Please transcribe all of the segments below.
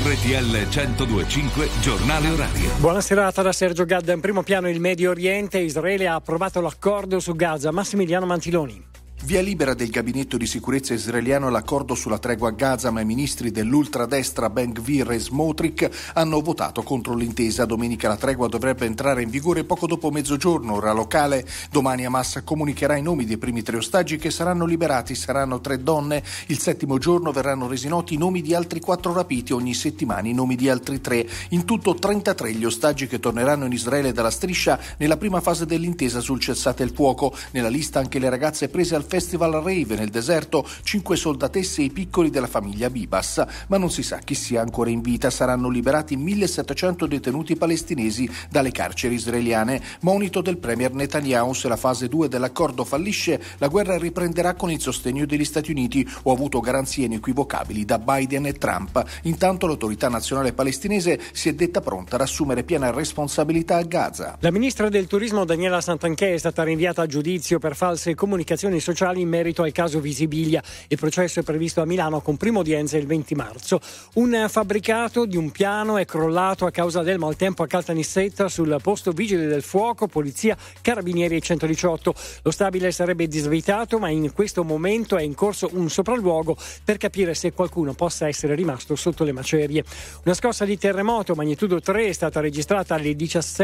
RTL 102.5 Giornale Orario. Buona serata da Sergio Gadda. In primo piano il Medio Oriente. Israele ha approvato l'accordo su Gaza. Massimiliano Mantiloni. Via libera del gabinetto di sicurezza israeliano all'accordo sulla tregua a Gaza, ma i ministri dell'ultradestra Ben-Gvir e Smotrich hanno votato contro l'intesa. Domenica la tregua dovrebbe entrare in vigore poco dopo mezzogiorno, ora locale. Domani Hamas comunicherà i nomi dei primi 3 ostaggi che saranno liberati. Saranno 3 donne. Il 7° giorno verranno resi noti i nomi di altri 4 rapiti, ogni settimana i nomi di altri 3. In tutto 33 gli ostaggi che torneranno in Israele dalla striscia nella prima fase dell'intesa sul cessate il fuoco. Nella lista anche le ragazze prese al Festival Rave nel deserto, 5 soldatesse e i piccoli della famiglia Bibas, ma non si sa chi sia ancora in vita. Saranno liberati 1700 detenuti palestinesi dalle carceri israeliane. Monito del premier Netanyahu: se la fase 2 dell'accordo fallisce, la guerra riprenderà con il sostegno degli Stati Uniti. Ho avuto garanzie inequivocabili da Biden e Trump. Intanto l'autorità nazionale palestinese si è detta pronta ad assumere piena responsabilità a Gaza. La ministra del turismo Daniela Santanchè è stata rinviata a giudizio per false comunicazioni sociali in merito al caso Visibilia. Il processo è previsto a Milano con prima udienza il 20 marzo. Un fabbricato di un piano è crollato a causa del maltempo a Caltanissetta. Sul posto vigili del fuoco, polizia, carabinieri e 118. Lo stabile sarebbe disabitato, ma in questo momento è in corso un sopralluogo per capire se qualcuno possa essere rimasto sotto le macerie. Una scossa di terremoto magnitudo 3 è stata registrata alle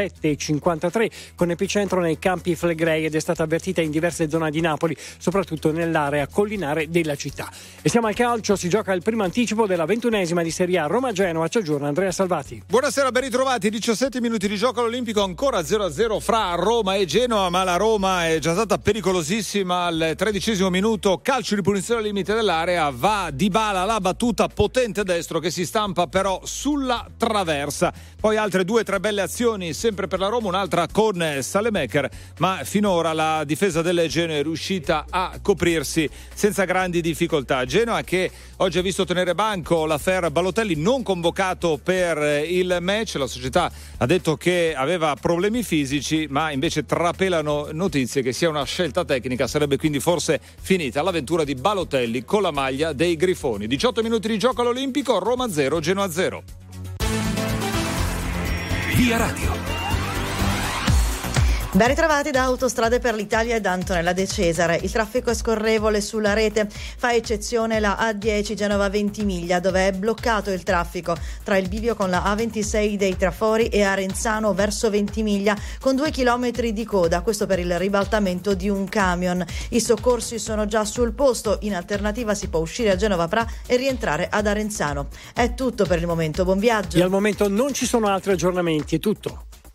17:53 con epicentro nei Campi Flegrei ed è stata avvertita in diverse zone di Napoli, soprattutto nell'area collinare della città. E siamo al calcio, si gioca il primo anticipo della 21esima di Serie A Roma-Genoa. Ci aggiorna Andrea Salvati. Buonasera, ben ritrovati. 17 minuti di gioco all'Olimpico, ancora 0-0 fra Roma e Genoa, ma la Roma è già stata pericolosissima al 13° minuto. Calcio di punizione al limite dell'area, va Dybala, la battuta potente destro che si stampa però sulla traversa. Poi altre 2-3 belle azioni sempre per la Roma, un'altra con Salemaker, ma finora la difesa delle Genoa è riuscita a coprirsi senza grandi difficoltà. Genoa che oggi ha visto tenere banco l'affaire Balotelli, non convocato per il match. La società ha detto che aveva problemi fisici, ma invece trapelano notizie che sia una scelta tecnica. Sarebbe quindi forse finita l'avventura di Balotelli con la maglia dei Grifoni. 18 minuti di gioco all'Olimpico, Roma 0, Genoa 0. Via Radio. Ben ritrovati da Autostrade per l'Italia ed Antonella De Cesare. Il traffico è scorrevole sulla rete, fa eccezione la A10 Genova-Ventimiglia, dove è bloccato il traffico tra il bivio con la A26 dei Trafori e Arenzano verso Ventimiglia, con 2 chilometri di coda, questo per il ribaltamento di un camion. I soccorsi sono già sul posto, in alternativa si può uscire a Genova Pra e rientrare ad Arenzano. È tutto per il momento, buon viaggio. E al momento non ci sono altri aggiornamenti, è tutto.